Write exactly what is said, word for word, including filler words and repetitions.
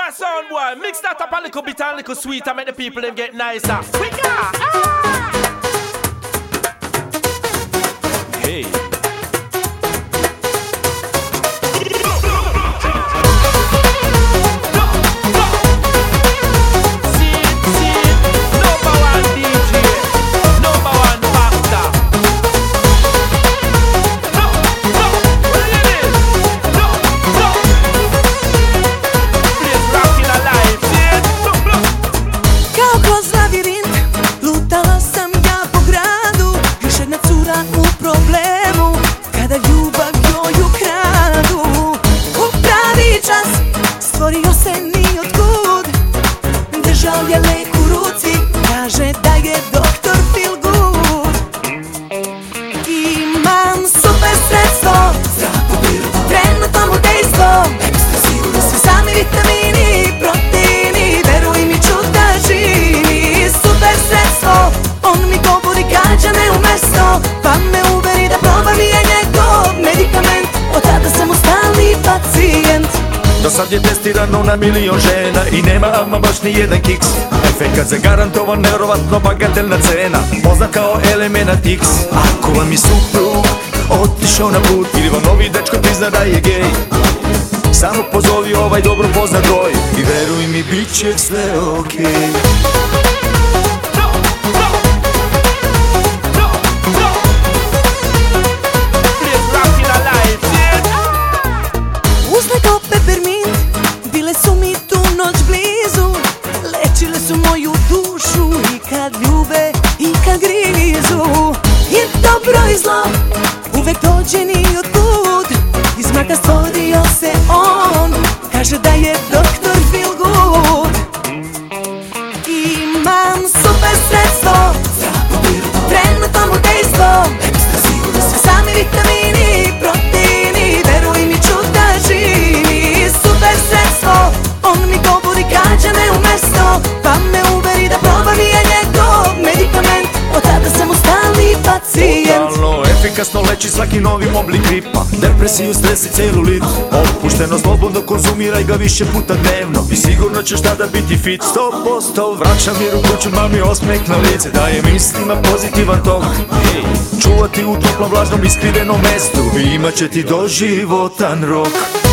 that sound, boy. Mix that up a little bit and a little sweet and make the people them get nicer. Quicker! Ah! Hey. Stvorio se ni otkud, držao je lek u ruci, kaže da je doktor feel good. Imam super sredstvo, trenutno mu dejstvo, sve sami vitamini, proteini, veruj mi ću da živi. Super sredstvo, on mi govori gađa me u mesto, pa me uveri da probam je njegov medikament, od tada sam u stalni pacijent. Do sad je testirano na milion žena i nema ama baš ni jedan kiks. Efekat zagarantovan, nevjerovatno bagatelna cena, poznat kao Elemenat X. Ako vam je suprug otišao na put ili vam novi dečko prizna da je gej, samo pozovi ovaj dobro poznat broj i veruj mi bit će sve okej. Bile su mi tu noć blizu, lečile su moju dušu i kad ljube i kad grizu. Jer dobro i zlo uvek dođe ni otkud, iz mraka stvorio se on, kaže da je doktor feel good. Imam super sredstvo, trenutno mu dejstvo, sve sami vitamini, proteini, veruj mi ću da živi. Super sredstvo, on mi govori gađa me u mesto, pa me uveri da probam je njegov medikament, od tada sam u stalni pacijent. Totalno efikasno leči svaki novi oblik gripa, depresiju, stres i celulit. Opušteno, slobodno konzumiraj ga više puta dnevno i sigurno ćeš tada biti fit. Sto posto vraća mir u kuću, mami osmeh na lice, daje mislima pozitivan tok. Čuvati u toplom, vlažnom i skrivenom mestu i imat će ti doživotan rok.